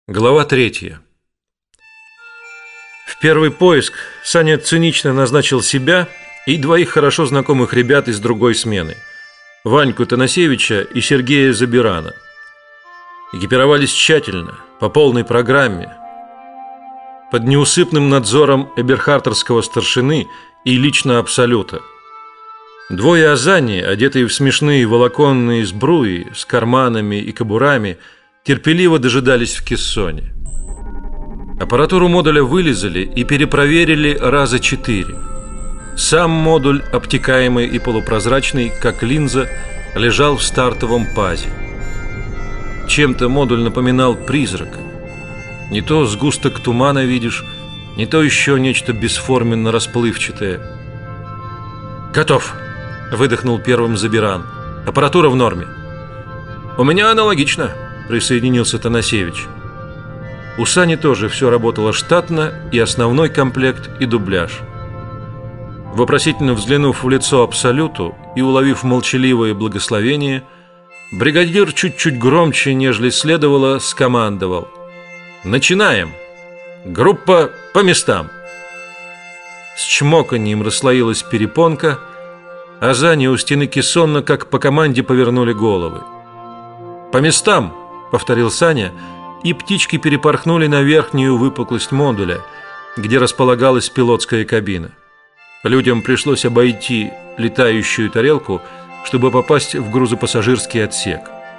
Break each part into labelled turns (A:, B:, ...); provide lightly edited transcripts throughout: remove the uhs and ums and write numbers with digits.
A: Глава 3. В первый поиск Саня цинично назначил себя и двоих хорошо знакомых ребят из другой смены – Ваньку Танасевича и Сергея Забирана. Экипировались тщательно, по полной программе, под неусыпным надзором эберхартерского старшины и лично Абсолюта. Двое азани, одетые в смешные волоконные сбруи с карманами и кобурами, терпеливо дожидались в кессоне. Аппаратуру модуля вылезали и перепроверили раза 4. Сам модуль, обтекаемый и полупрозрачный, как линза, лежал в стартовом пазе. Чем-то модуль напоминал призрака. Не то сгусток тумана видишь, не то еще нечто бесформенно расплывчатое. «Готов!» – выдохнул первым Забиран. «Аппаратура в норме». «У меня аналогично», – присоединился Танасевич. У Сани тоже все работало штатно, и основной комплект, и дубляж. Вопросительно взглянув в лицо Абсолюту и уловив молчаливое благословение, бригадир чуть-чуть громче, нежели следовало, скомандовал: «Начинаем! Группа по местам!» С чмоканьем расслоилась перепонка, а Зани у стены кессонно, как по команде, повернули головы. «По местам!» — повторил Саня, и птички перепорхнули на верхнюю выпуклость модуля, где располагалась пилотская кабина. Людям пришлось обойти летающую тарелку, чтобы попасть в грузопассажирский отсек.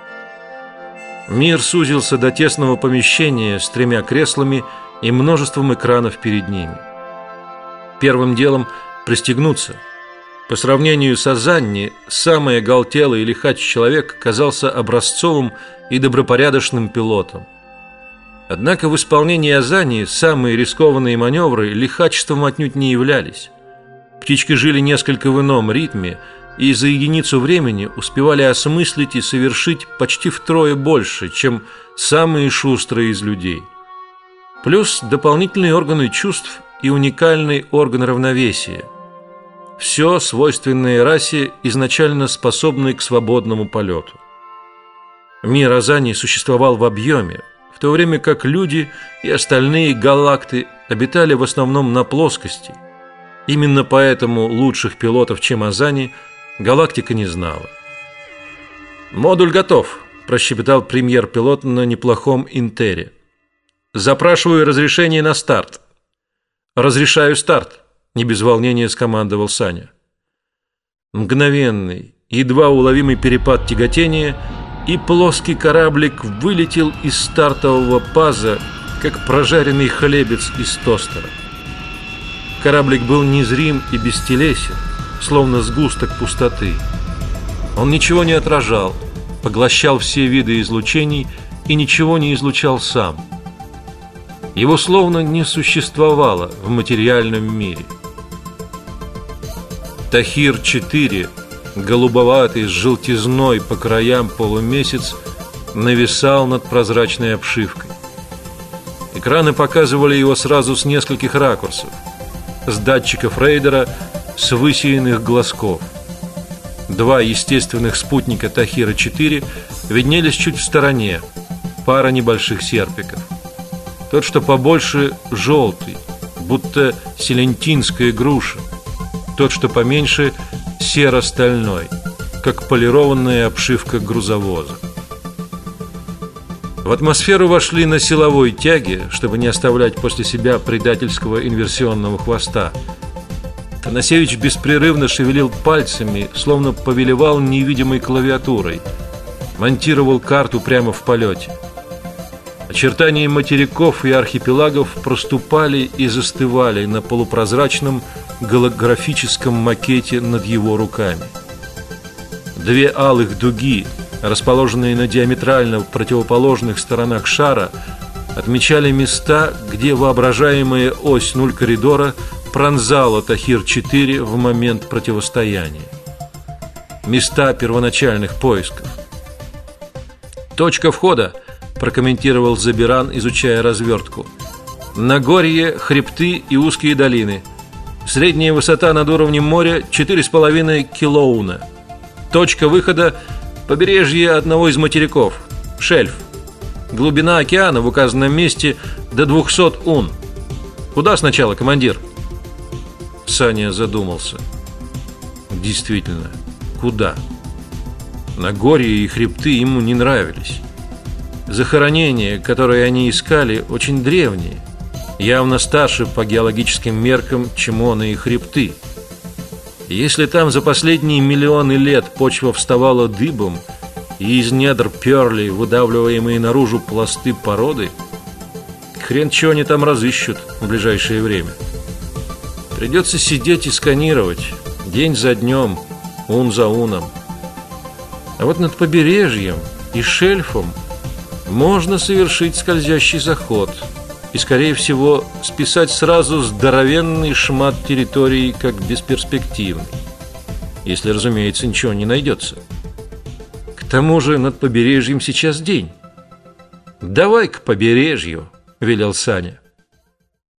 A: Мир сузился до тесного помещения с 3 креслами и множеством экранов перед ними. Первым делом пристегнуться. По сравнению с Азанни, самый оголтелый лихач человек казался образцовым и добропорядочным пилотом. Однако в исполнении Азанни самые рискованные маневры лихачеством отнюдь не являлись. Птички жили несколько в ином ритме и за единицу времени успевали осмыслить и совершить почти втрое больше, чем самые шустрые из людей. Плюс дополнительные органы чувств и уникальный орган равновесия. Все свойственное расе, изначально способной к свободному полету. Мир Азани существовал в объеме, в то время как люди и остальные галакты обитали в основном на плоскости. Именно поэтому лучших пилотов, чем Азани, галактика не знала. «Модуль готов», – прощебетал премьер-пилот на неплохом Интере. «Запрашиваю разрешение на старт». «Разрешаю старт», – не без волнения скомандовал Саня. Мгновенный, едва уловимый перепад тяготения, и плоский кораблик вылетел из стартового паза, как прожаренный хлебец из тостера. Кораблик был незрим и бестелесен, словно сгусток пустоты. Он ничего не отражал, поглощал все виды излучений и ничего не излучал сам. Его словно не существовало в материальном мире. Тахир-4, голубоватый с желтизной по краям полумесяц, нависал над прозрачной обшивкой. Экраны показывали его сразу с нескольких ракурсов: с датчиков рейдера, с высеянных глазков. 2 естественных спутника Тахира-4 виднелись чуть в стороне, пара небольших серпиков. Тот, что побольше, желтый, будто селентинская груша. Тот, что поменьше, серо-стальной, как полированная обшивка грузовоза. В атмосферу вошли на силовой тяге, чтобы не оставлять после себя предательского инверсионного хвоста. Танасевич беспрерывно шевелил пальцами, словно повелевал невидимой клавиатурой, монтировал карту прямо в полете. Очертания материков и архипелагов проступали и застывали на полупрозрачном голографическом макете над его руками. 2 алых дуги, расположенные на диаметрально противоположных сторонах шара, отмечали места, где воображаемая ось 0 коридора пронзала Тахир-4 в момент противостояния. Места первоначальных поисков. «Точка входа», – прокомментировал Забиран, изучая развертку. «Нагорье, хребты и узкие долины. Средняя высота над уровнем моря 4,5 килоуна. Точка выхода – побережье одного из материков. Шельф. Глубина океана в указанном месте до 200 ун. Куда сначала, командир? Саня задумался. Действительно, куда? Нагорья и хребты ему не нравились. Захоронения, которые они искали, очень древние, явно старше по геологическим меркам, чем Моны и хребты. Если там за последние миллионы лет почва вставала дыбом, и из недр перли выдавливаемые наружу пласты породы, хрен чего они там разыщут в ближайшее время. Придется сидеть и сканировать день за днем, ун за уном. А вот над побережьем и шельфом можно совершить скользящий заход и, скорее всего, списать сразу здоровенный шмат территории как бесперспективный, если, разумеется, ничего не найдется. К тому же над побережьем сейчас день. «Давай к побережью», — велел Саня.